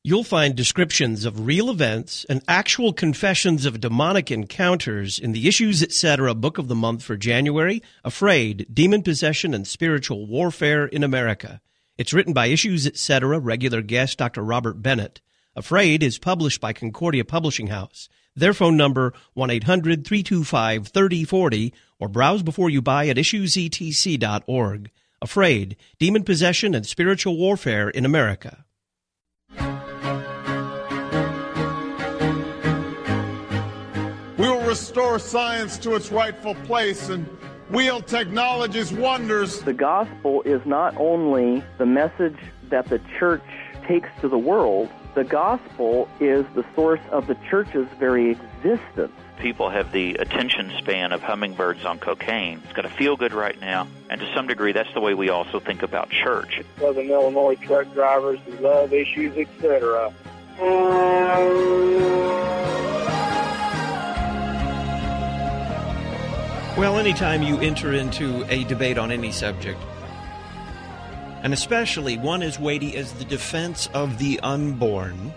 You'll find descriptions of real events and actual confessions of demonic encounters in the Issues Etc. Book of the Month for January, Afraid, Demon Possession and Spiritual Warfare in America. It's written by Issues Etc. regular guest Dr. Robert Bennett. Afraid is published by Concordia Publishing House. Their phone number, 1-800-325-3040, or browse before you buy at issuesetc.org. Afraid, Demon Possession and Spiritual Warfare in America. We will restore science to its rightful place and wield technology's wonders. The gospel is not only the message that the church takes to the world, the gospel is the source of the church's very existence. People have the attention span of hummingbirds on cocaine. It's got to feel good right now. And to some degree, that's the way we also think about church. Southern Illinois truck drivers who love Issues, etc. Well, anytime you enter into a debate on any subject, and especially one as weighty as the defense of the unborn,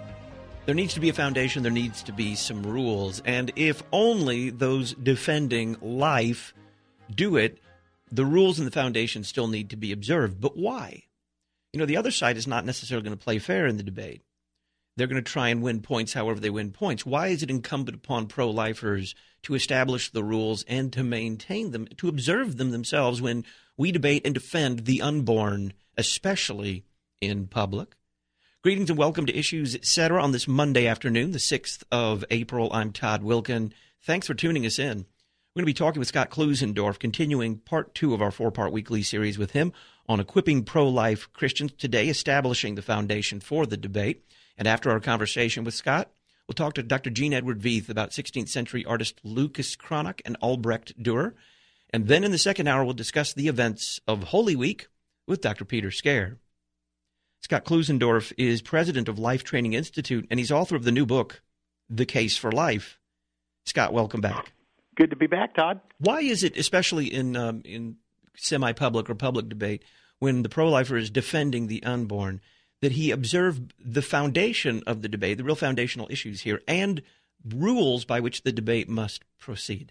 there needs to be a foundation, there needs to be some rules. And if only those defending life do it, the rules and the foundation still need to be observed. But why? You know, the other side is not necessarily going to play fair in the debate. They're going to try and win points however they win points. Why is it incumbent upon pro-lifers to establish the rules and to maintain them, to observe them themselves when we debate and defend the unborn, especially in public? Greetings and welcome to Issues Etc. on this Monday afternoon, the 6th of April. I'm Todd Wilkin. Thanks for tuning us in. We're going to be talking with Scott Klusendorf, continuing part 2 of our 4-part weekly series with him on equipping pro-life Christians, today establishing the foundation for the debate. And after our conversation with Scott, we'll talk to Dr. Jean Edward Veith about 16th century artist Lucas Cranach and Albrecht Dürer. And then in the second hour, we'll discuss the events of Holy Week with Dr. Peter Scare. Scott Klusendorf is president of Life Training Institute, and he's author of the new book, The Case for Life. Scott, welcome back. Good to be back, Todd. Why is it, especially in semi-public or public debate, when the pro-lifer is defending the unborn, that he observed the foundation of the debate, the real foundational issues here, and rules by which the debate must proceed?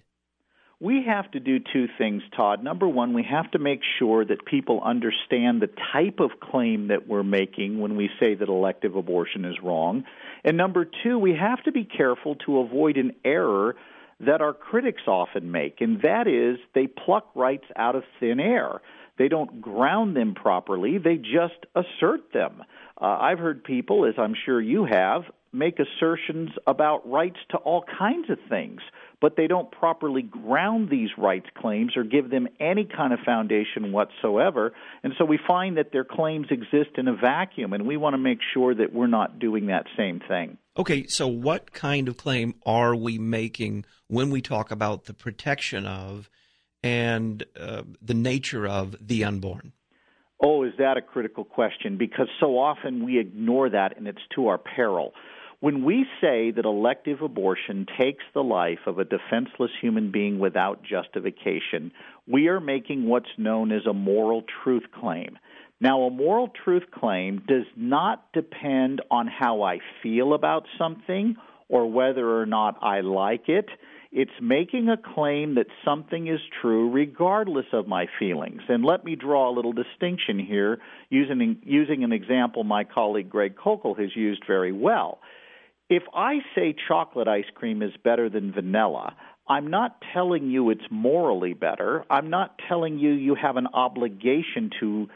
We have to do two things, Todd. Number one, we have to make sure that people understand the type of claim that we're making when we say that elective abortion is wrong. And number two, we have to be careful to avoid an error that our critics often make, and that is they pluck rights out of thin air. They don't ground them properly. They just assert them. I've heard people, as I'm sure you have, make assertions about rights to all kinds of things, but they don't properly ground these rights claims or give them any kind of foundation whatsoever. And so we find that their claims exist in a vacuum, and we want to make sure that we're not doing that same thing. Okay, so what kind of claim are we making when we talk about the protection of and the nature of the unborn? Oh, is that a critical question? Because so often we ignore that, and it's to our peril. When we say that elective abortion takes the life of a defenseless human being without justification, we are making what's known as a moral truth claim. Now, a moral truth claim does not depend on how I feel about something or whether or not I like it. It's making a claim that something is true regardless of my feelings. And let me draw a little distinction here using an example my colleague Greg Kokel has used very well. If I say chocolate ice cream is better than vanilla, I'm not telling you it's morally better. I'm not telling you you have an obligation to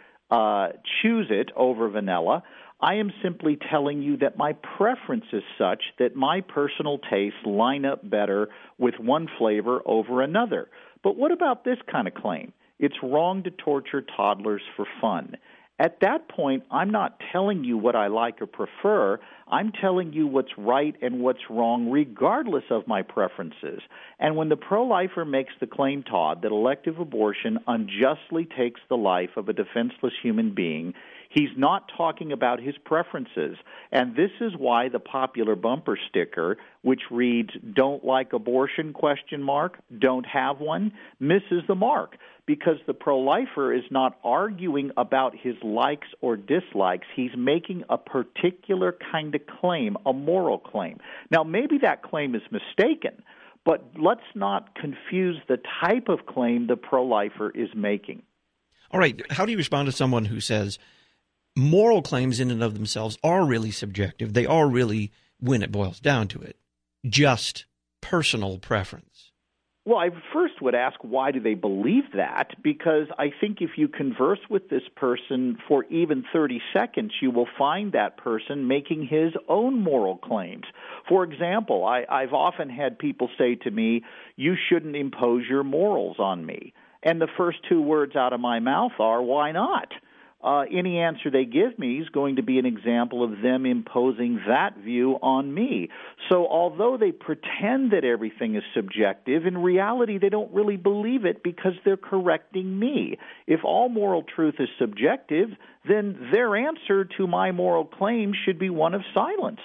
choose it over vanilla. I am simply telling you that my preference is such that my personal tastes line up better with one flavor over another. But what about this kind of claim? It's wrong to torture toddlers for fun. At that point, I'm not telling you what I like or prefer. I'm telling you what's right and what's wrong regardless of my preferences. And when the pro-lifer makes the claim, Todd, that elective abortion unjustly takes the life of a defenseless human being, He's not talking about his preferences. And this is why the popular bumper sticker, which reads, "Don't like abortion, ? Don't have one," misses the mark, because the pro-lifer is not arguing about his likes or dislikes. He's making a particular kind of claim, a moral claim. Now, maybe that claim is mistaken, but let's not confuse the type of claim the pro-lifer is making. All right. How do you respond to someone who says moral claims in and of themselves are really subjective? They are really, when it boils down to it, just personal preference. Well, I first would ask, why do they believe that? Because I think if you converse with this person for even 30 seconds, you will find that person making his own moral claims. For example, I've often had people say to me, "You shouldn't impose your morals on me." And the first two words out of my mouth are, "Why not?" Any answer they give me is going to be an example of them imposing that view on me. So although they pretend that everything is subjective, in reality they don't really believe it because they're correcting me. If all moral truth is subjective, then their answer to my moral claim should be one of silence.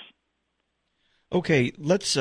Okay, let's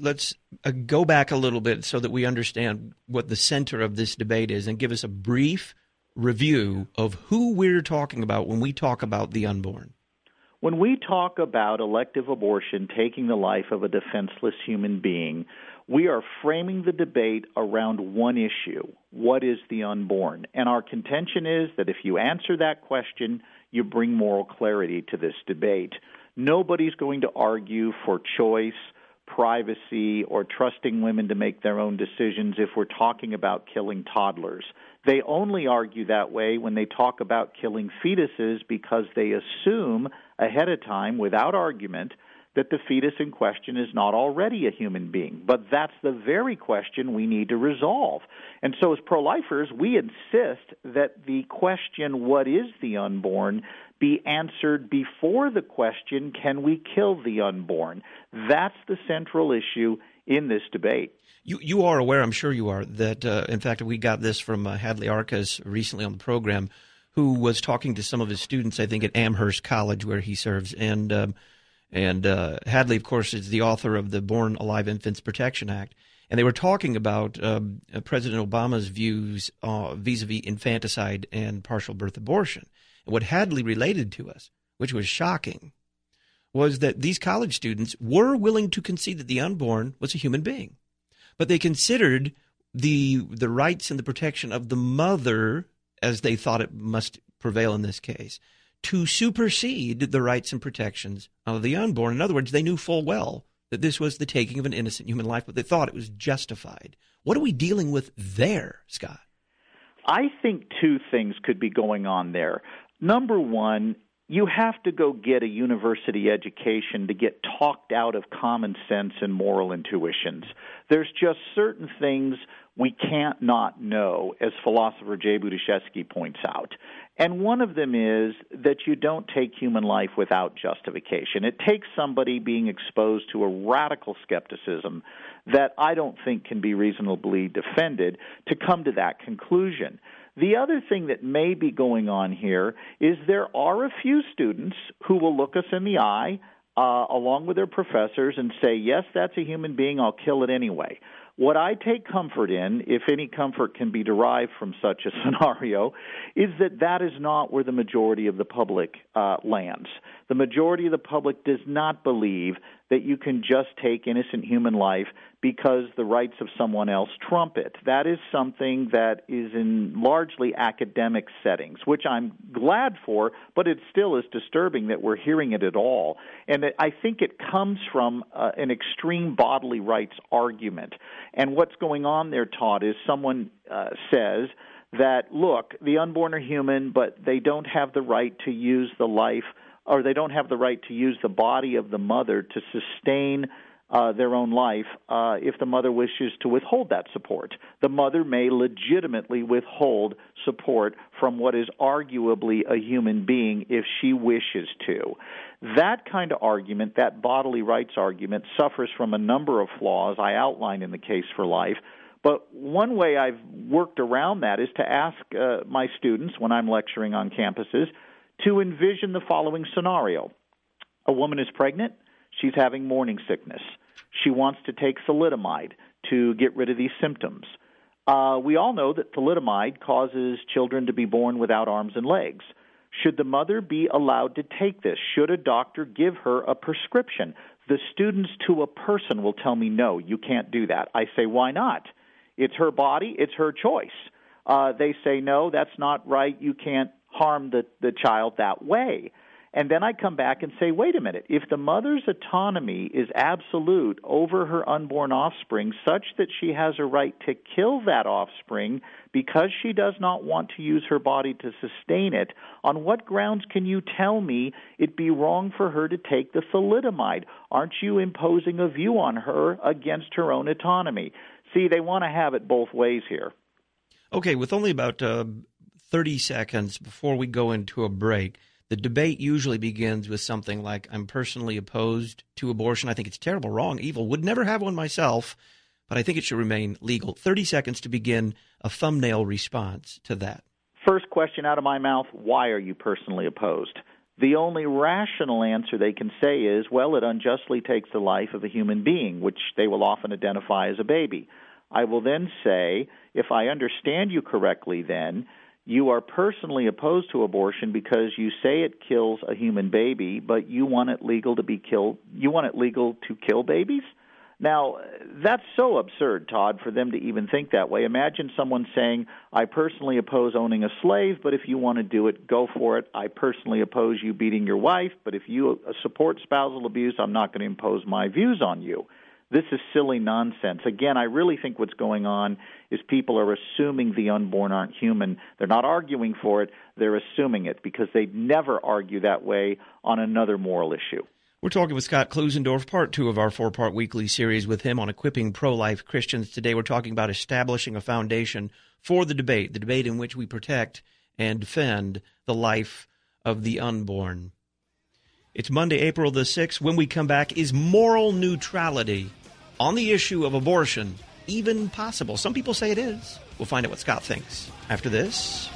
go back a little bit so that we understand what the center of this debate is, and give us a brief review of who we're talking about when we talk about the unborn. When we talk about elective abortion taking the life of a defenseless human being, we are framing the debate around one issue: what is the unborn? And our contention is that if you answer that question, you bring moral clarity to this debate. Nobody's going to argue for choice, privacy, or trusting women to make their own decisions if we're talking about killing toddlers. They only argue that way when they talk about killing fetuses, because they assume ahead of time, without argument, that the fetus in question is not already a human being. But that's the very question we need to resolve. And so as pro-lifers, we insist that the question, what is the unborn, be answered before the question, can we kill the unborn? That's the central issue in this debate. You are aware, I'm sure you are, that in fact we got this from Hadley Arcas recently on the program, who was talking to some of his students, I think at Amherst College where he serves, and Hadley, of course, is the author of the Born Alive Infants Protection Act, and they were talking about President Obama's views vis-a-vis infanticide and partial birth abortion. And what Hadley related to us, which was shocking, was that these college students were willing to concede that the unborn was a human being. But they considered the rights and the protection of the mother, as they thought it must prevail in this case, to supersede the rights and protections of the unborn. In other words, they knew full well that this was the taking of an innocent human life, but they thought it was justified. What are we dealing with there, Scott? I think two things could be going on there. Number one, you have to go get a university education to get talked out of common sense and moral intuitions. There's just certain things we can't not know, as philosopher Jay Budiashevsky points out. And one of them is that you don't take human life without justification. It takes somebody being exposed to a radical skepticism that I don't think can be reasonably defended to come to that conclusion. The other thing that may be going on here is there are a few students who will look us in the eye along with their professors and say, yes, that's a human being, I'll kill it anyway. What I take comfort in, if any comfort can be derived from such a scenario, is that that is not where the majority of the public lands. The majority of the public does not believe that you can just take innocent human life because the rights of someone else trump it. That is something that is in largely academic settings, which I'm glad for, but it still is disturbing that we're hearing it at all. And I think it comes from an extreme bodily rights argument. And what's going on there, Todd, is someone says that, look, the unborn are human, but they don't have the right to use the life, or they don't have the right to use the body of the mother to sustain their own life if the mother wishes to withhold that support. The mother may legitimately withhold support from what is arguably a human being if she wishes to. That kind of argument, that bodily rights argument, suffers from a number of flaws I outlined in the Case for Life. But one way I've worked around that is to ask my students when I'm lecturing on campuses to envision the following scenario. A woman is pregnant. She's having morning sickness. She wants to take thalidomide to get rid of these symptoms. We all know that thalidomide causes children to be born without arms and legs. Should the mother be allowed to take this? Should a doctor give her a prescription? The students to a person will tell me, no, you can't do that. I say, why not? It's her body. It's her choice. They say, no, that's not right. You can't harm the child that way. And then I come back and say, wait a minute, if the mother's autonomy is absolute over her unborn offspring such that she has a right to kill that offspring because she does not want to use her body to sustain it, on what grounds can you tell me it'd be wrong for her to take the thalidomide? Aren't you imposing a view on her against her own autonomy? See, they want to have it both ways here. Okay, with only about 30 seconds before we go into a break, the debate usually begins with something like, I'm personally opposed to abortion. I think it's terrible, wrong, evil. Would never have one myself, but I think it should remain legal. 30 seconds to begin a thumbnail response to that. First question out of my mouth, why are you personally opposed? The only rational answer they can say is, well, it unjustly takes the life of a human being, which they will often identify as a baby. I will then say, if I understand you correctly then, you are personally opposed to abortion because you say it kills a human baby, but you want it legal to be killed. You want it legal to kill babies? Now, that's so absurd, Todd, for them to even think that way. Imagine someone saying, I personally oppose owning a slave, but if you want to do it, go for it. I personally oppose you beating your wife, but if you support spousal abuse, I'm not going to impose my views on you. This is silly nonsense. Again, I really think what's going on is people are assuming the unborn aren't human. They're not arguing for it. They're assuming it because they'd never argue that way on another moral issue. We're talking with Scott Klusendorf, part 2 of our 4-part weekly series with him on equipping pro-life Christians. Today we're talking about establishing a foundation for the debate in which we protect and defend the life of the unborn. It's Monday, April the 6th. When we come back, is moral neutrality on the issue of abortion even possible? Some people say it is. We'll find out what Scott thinks after this.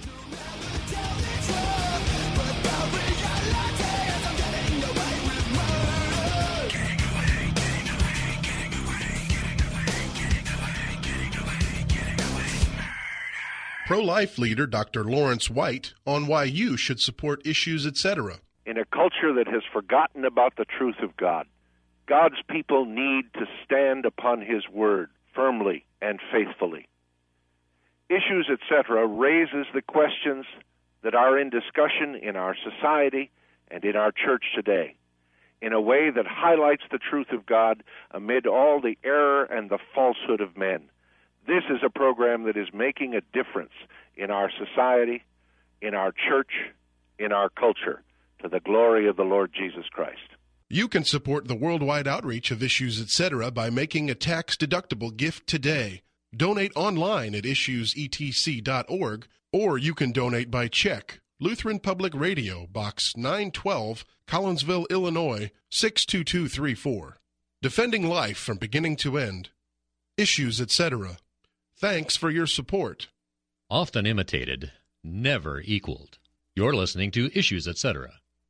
Pro-life leader Dr. Lawrence White on why you should support Issues, etc. In a culture that has forgotten about the truth of God, God's people need to stand upon His Word firmly and faithfully. Issues, etc. raises the questions that are in discussion in our society and in our church today in a way that highlights the truth of God amid all the error and the falsehood of men. This is a program that is making a difference in our society, in our church, in our culture, to the glory of the Lord Jesus Christ. You can support the worldwide outreach of Issues, etc. by making a tax-deductible gift today. Donate online at issuesetc.org, or you can donate by check. Lutheran Public Radio, Box 912, Collinsville, Illinois, 62234. Defending life from beginning to end. Issues, etc. Thanks for your support. Often imitated, never equaled. You're listening to Issues, etc.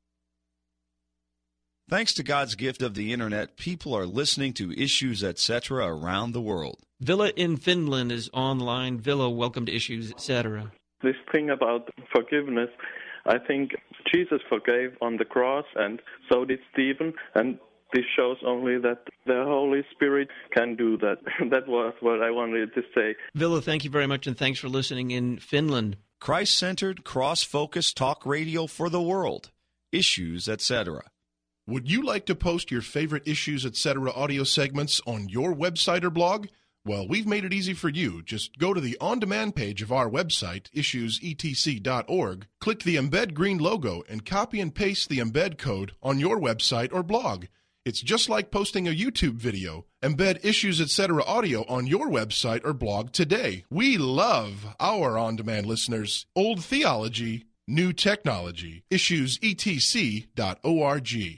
Thanks to God's gift of the Internet, people are listening to Issues, etc. around the world. Villa in Finland is online. Villa, welcome to Issues, etc. This thing about forgiveness, I think Jesus forgave on the cross, and so did Stephen, and this shows only that the Holy Spirit can do that. That was what I wanted to say. Villa, thank you very much, and thanks for listening in Finland. Christ-centered, cross-focused talk radio for the world. Issues, etc. Would you like to post your favorite Issues, etc. audio segments on your website or blog? Well, we've made it easy for you. Just go to the on-demand page of our website, issuesetc.org, click the Embed Green logo, and copy and paste the embed code on your website or blog. It's just like posting a YouTube video. Embed Issues, etc. audio on your website or blog today. We love our on-demand listeners. Old theology, new technology. issuesetc.org.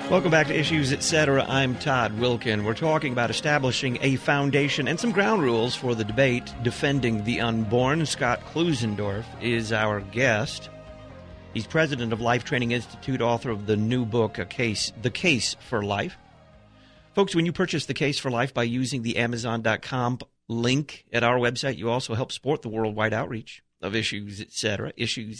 Welcome back to Issues Etc. I'm Todd Wilkin. We're talking about establishing a foundation and some ground rules for the debate defending the unborn. Scott Klusendorf is our guest. He's president of Life Training Institute, author of the new book, The Case for Life. Folks, when you purchase The Case for Life by using the Amazon.com link at our website, you also help support the worldwide outreach of Issues Etc.,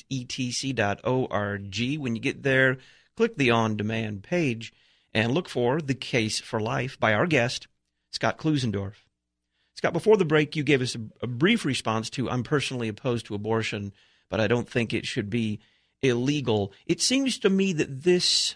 issuesetc.org. When you get there, click the on-demand page and look for The Case for Life by our guest, Scott Klusendorf. Scott, before the break, you gave us a brief response to, I'm personally opposed to abortion, but I don't think it should be illegal. It seems to me that this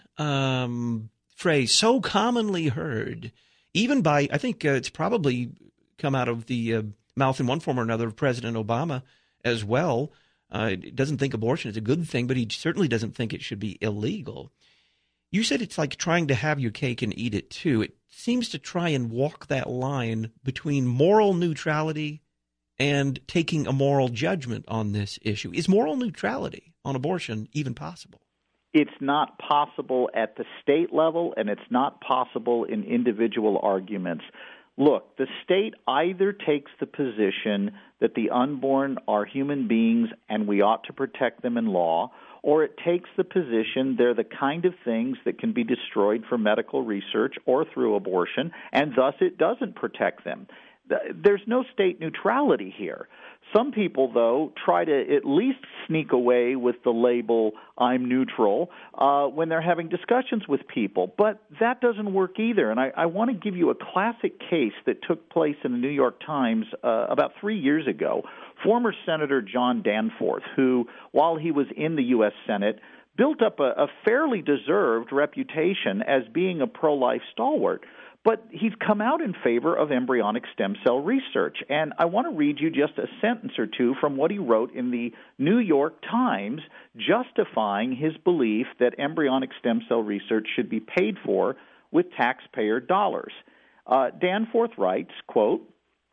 phrase, so commonly heard, even by, I think it's probably come out of the mouth in one form or another of President Obama as well. Doesn't think abortion is a good thing, but he certainly doesn't think it should be illegal. You said it's like trying to have your cake and eat it too. It seems to try and walk that line between moral neutrality and taking a moral judgment on this issue. Is moral neutrality on abortion even possible? It's not possible at the state level, and it's not possible in individual arguments. Look, the state either takes the position that the unborn are human beings and we ought to protect them in law, or it takes the position they're the kind of things that can be destroyed for medical research or through abortion, and thus it doesn't protect them. There's no state neutrality here. Some people, though, try to at least sneak away with the label, I'm neutral, when they're having discussions with people. But that doesn't work either. And I want to give you a classic case that took place in the New York Times about 3 years ago. Former Senator John Danforth, who, while he was in the U.S. Senate, built up a fairly deserved reputation as being a pro-life stalwart. But he's come out in favor of embryonic stem cell research. And I want to read you just a sentence or two from what he wrote in the New York Times justifying his belief that embryonic stem cell research should be paid for with taxpayer dollars. Danforth writes, quote,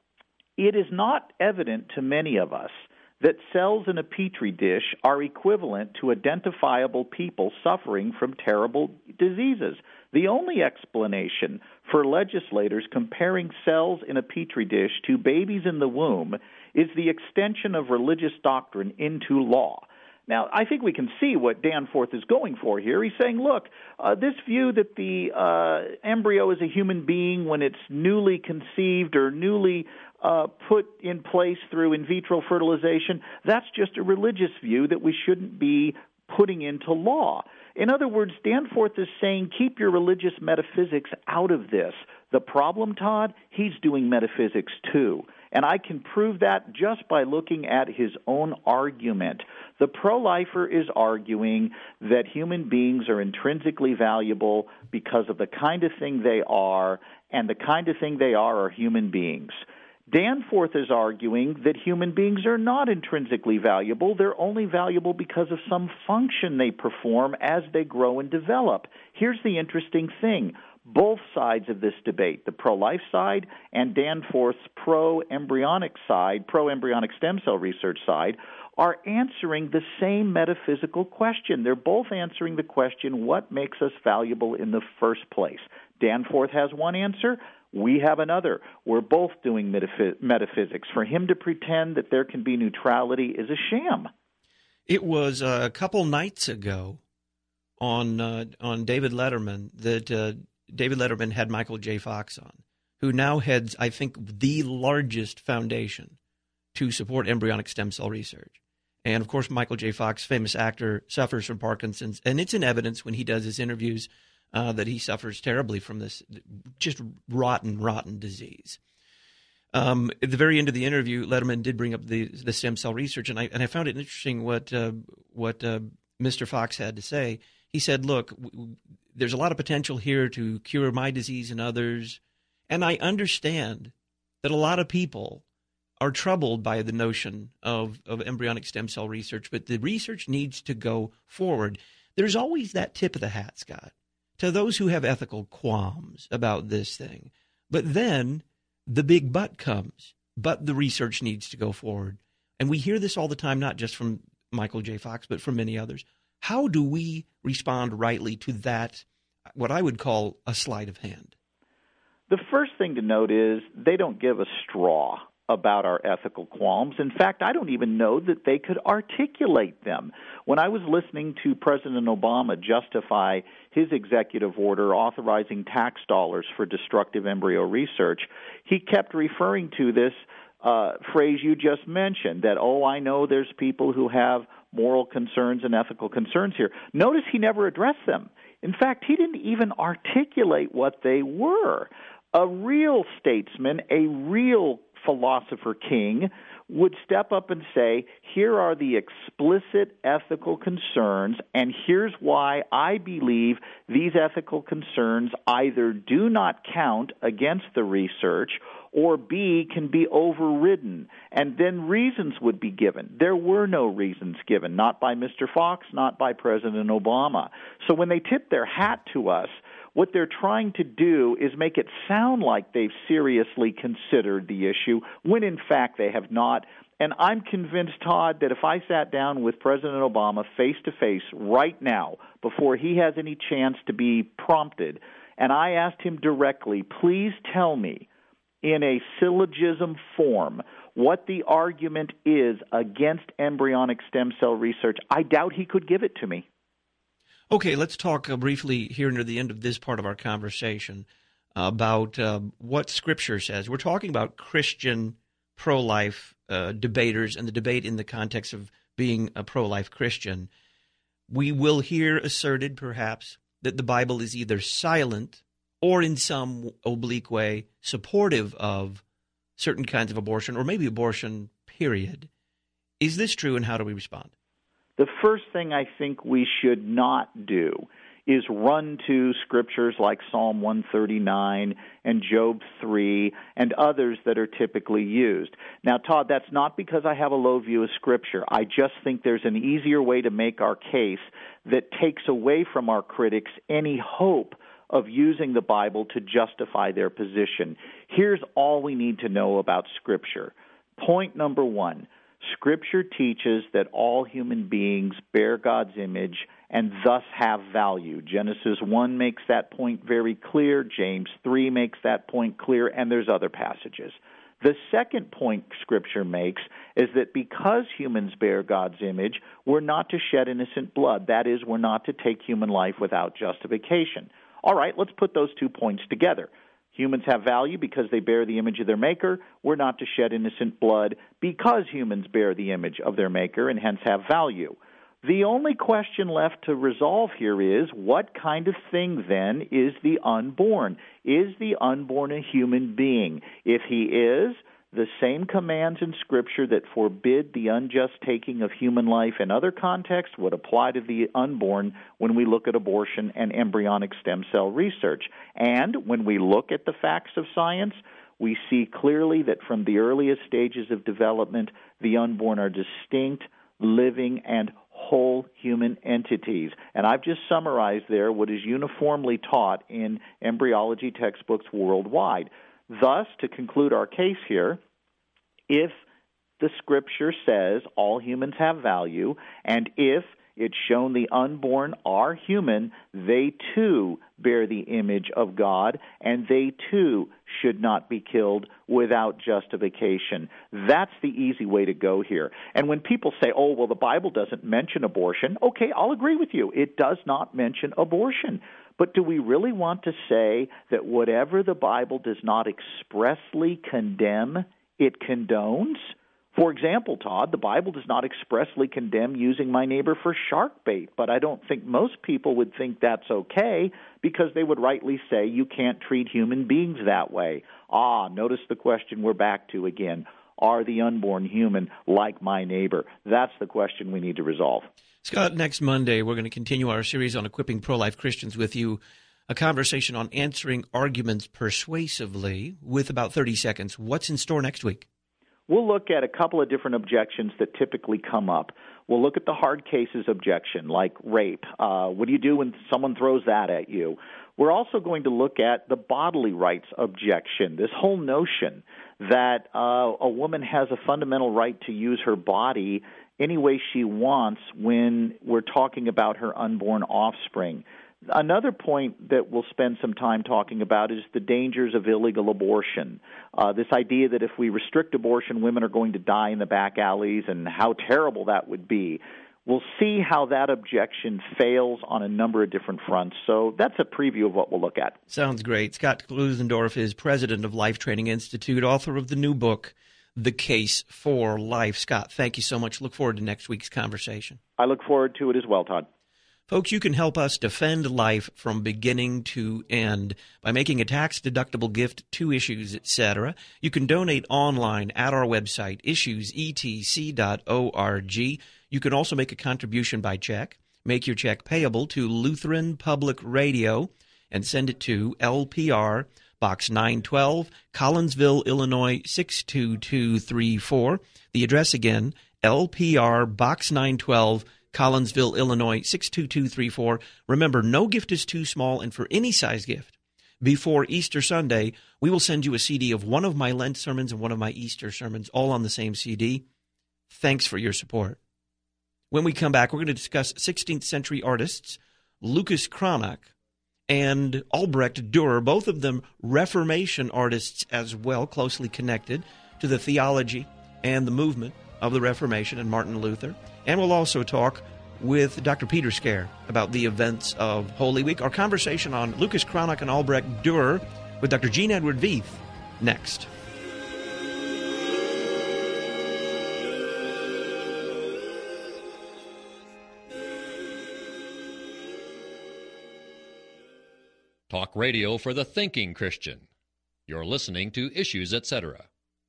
"It is not evident to many of us that cells in a petri dish are equivalent to identifiable people suffering from terrible diseases. The only explanation for legislators comparing cells in a petri dish to babies in the womb is the extension of religious doctrine into law." Now, I think we can see what Danforth is going for here. He's saying, look, this view that the embryo is a human being when it's newly conceived or newly put in place through in vitro fertilization, that's just a religious view that we shouldn't be putting into law. In other words, Danforth is saying keep your religious metaphysics out of this. The problem, Todd, he's doing metaphysics too. And I can prove that just by looking at his own argument. The pro-lifer is arguing that human beings are intrinsically valuable because of the kind of thing they are, and the kind of thing they are human beings. Danforth is arguing that human beings are not intrinsically valuable. They're only valuable because of some function they perform as they grow and develop. Here's the interesting thing. Both sides of this debate, the pro-life side and Danforth's pro-embryonic side, pro-embryonic stem cell research side, are answering the same metaphysical question. They're both answering the question, what makes us valuable in the first place? Danforth has one answer. We have another. We're both doing metaphysics. For him to pretend that there can be neutrality is a sham. It was a couple nights ago on David Letterman that David Letterman had Michael J. Fox on, who now heads, I think, the largest foundation to support embryonic stem cell research. And, of course, Michael J. Fox, famous actor, suffers from Parkinson's. And it's in evidence when he does his interviews that he suffers terribly from this just rotten disease. At the very end of the interview, Letterman did bring up the stem cell research, and I found it interesting what Mr. Fox had to say. He said, look, there's a lot of potential here to cure my disease and others, and I understand that a lot of people are troubled by the notion of embryonic stem cell research, but the research needs to go forward. There's always that tip of the hat, Scott, to those who have ethical qualms about this thing. But then the big but comes. But the research needs to go forward. And we hear this all the time, not just from Michael J. Fox, but from many others. How do we respond rightly to that what I would call a sleight of hand? The first thing to note is they don't give a straw about our ethical qualms. In fact, I don't even know that they could articulate them. When I was listening to President Obama justify his executive order authorizing tax dollars for destructive embryo research, he kept referring to this phrase you just mentioned, that, I know there's people who have moral concerns and ethical concerns here. Notice he never addressed them. In fact, he didn't even articulate what they were. A real statesman, a real philosopher king, would step up and say, here are the explicit ethical concerns, and here's why I believe these ethical concerns either do not count against the research or B, can be overridden, and then reasons would be given. There were no reasons given, not by Mr. Fox, not by President Obama. So when they tip their hat to us, what they're trying to do is make it sound like they've seriously considered the issue, when in fact they have not. And I'm convinced, Todd, that if I sat down with President Obama face-to-face right now, before he has any chance to be prompted, and I asked him directly, please tell me, in a syllogism form, what the argument is against embryonic stem cell research, I doubt he could give it to me. Okay, let's talk briefly here near the end of this part of our conversation about what Scripture says. We're talking about Christian pro-life debaters and the debate in the context of being a pro-life Christian. We will hear asserted, perhaps, that the Bible is either silent or in some oblique way supportive of certain kinds of abortion, or maybe abortion, period. Is this true, and how do we respond? The first thing I think we should not do is run to scriptures like Psalm 139 and Job 3 and others that are typically used. Now, Todd, that's not because I have a low view of Scripture. I just think there's an easier way to make our case that takes away from our critics any hope of using the Bible to justify their position. Here's all we need to know about Scripture. Point number one, Scripture teaches that all human beings bear God's image and thus have value. Genesis 1 makes that point very clear. James 3 makes that point clear, and there's other passages. The second point Scripture makes is that because humans bear God's image, we're not to shed innocent blood. That is, we're not to take human life without justification. All right, let's put those 2 points together. Humans have value because they bear the image of their Maker. We're not to shed innocent blood because humans bear the image of their Maker and hence have value. The only question left to resolve here is, what kind of thing then is the unborn? Is the unborn a human being? If he is, the same commands in Scripture that forbid the unjust taking of human life in other contexts would apply to the unborn when we look at abortion and embryonic stem cell research. And when we look at the facts of science, we see clearly that from the earliest stages of development, the unborn are distinct, living, and whole human entities. And I've just summarized there what is uniformly taught in embryology textbooks worldwide. Thus, to conclude our case here, if the Scripture says all humans have value, and if it's shown the unborn are human, they too bear the image of God, and they too should not be killed without justification. That's the easy way to go here. And when people say, oh, well, the Bible doesn't mention abortion, okay, I'll agree with you. It does not mention abortion. But do we really want to say that whatever the Bible does not expressly condemn, it condones? For example, Todd, the Bible does not expressly condemn using my neighbor for shark bait, but I don't think most people would think that's okay because they would rightly say you can't treat human beings that way. Notice the question we're back to again. Are the unborn human like my neighbor? That's the question we need to resolve. Scott, next Monday we're going to continue our series on equipping pro-life Christians with you, a conversation on answering arguments persuasively with about 30 seconds. What's in store next week? We'll look at a couple of different objections that typically come up. We'll look at the hard cases objection, like rape. What do you do when someone throws that at you? We're also going to look at the bodily rights objection, this whole notion that a woman has a fundamental right to use her body any way she wants when we're talking about her unborn offspring. Another point that we'll spend some time talking about is the dangers of illegal abortion. This idea that if we restrict abortion, women are going to die in the back alleys and how terrible that would be. We'll see how that objection fails on a number of different fronts. So that's a preview of what we'll look at. Sounds great. Scott Klusendorf is president of Life Training Institute, author of the new book, The Case for Life. Scott, thank you so much. Look forward to next week's conversation. I look forward to it as well, Todd. Folks, you can help us defend life from beginning to end by making a tax-deductible gift to Issues, etc. You can donate online at our website, issuesetc.org. You can also make a contribution by check. Make your check payable to Lutheran Public Radio and send it to LPR, Box 912, Collinsville, Illinois 62234. The address again, LPR, Box 912, Collinsville, Illinois 62234. Remember, no gift is too small, and for any size gift, before Easter Sunday, we will send you a CD of one of my Lent sermons and one of my Easter sermons, all on the same CD. Thanks for your support. When we come back, we're going to discuss 16th century artists Lucas Cranach and Albrecht Dürer, both of them Reformation artists as well, closely connected to the theology and the movement of the Reformation and Martin Luther. And we'll also talk with Dr. Peter Scare about the events of Holy Week. Our conversation on Lucas Cranach and Albrecht Dürer with Dr. Gene Edward Veith next. Talk radio for the thinking Christian. You're listening to Issues, Etc.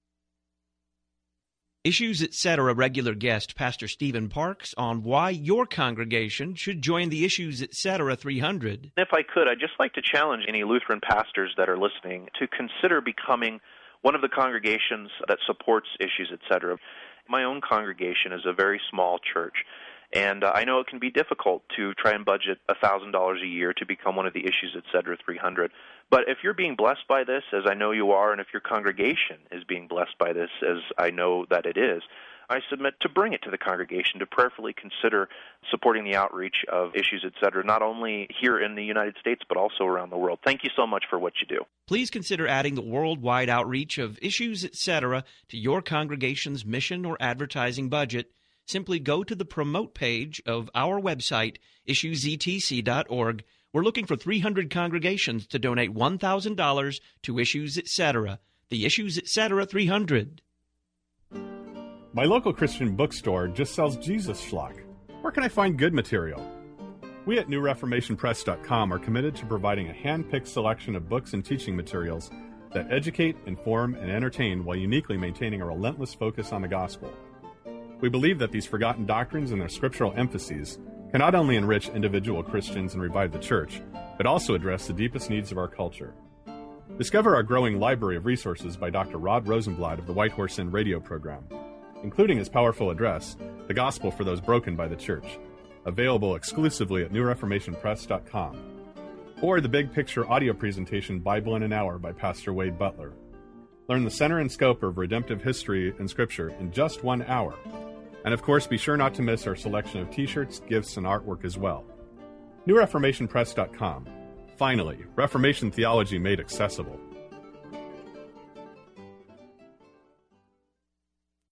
Issues, Etc. regular guest, Pastor Stephen Parks, on why your congregation should join the Issues, Etc. 300. If I could, I'd just like to challenge any Lutheran pastors that are listening to consider becoming one of the congregations that supports Issues, Etc. My own congregation is a very small church, and I know it can be difficult to try and budget $1,000 a year to become one of the Issues, Etc. 300. But if you're being blessed by this, as I know you are, and if your congregation is being blessed by this, as I know that it is, I submit to bring it to the congregation to prayerfully consider supporting the outreach of Issues, Etc., not only here in the United States, but also around the world. Thank you so much for what you do. Please consider adding the worldwide outreach of Issues, Etc. to your congregation's mission or advertising budget. Simply go to the promote page of our website, issuesetc.org. We're looking for 300 congregations to donate $1,000 to Issues, Etc. The Issues, Etc. 300. My local Christian bookstore just sells Jesus schlock. Where can I find good material? We at NewReformationPress.com are committed to providing a hand-picked selection of books and teaching materials that educate, inform, and entertain while uniquely maintaining a relentless focus on the gospel. We believe that these forgotten doctrines and their scriptural emphases can not only enrich individual Christians and revive the church, but also address the deepest needs of our culture. Discover our growing library of resources by Dr. Rod Rosenblatt of the White Horse Inn radio program, including his powerful address, The Gospel for Those Broken by the Church, available exclusively at NewReformationPress.com, or the big picture audio presentation Bible in an Hour by Pastor Wade Butler. Learn the center and scope of redemptive history and scripture in just 1 hour. And of course, be sure not to miss our selection of t-shirts, gifts, and artwork as well. NewReformationPress.com. Finally, Reformation theology made accessible.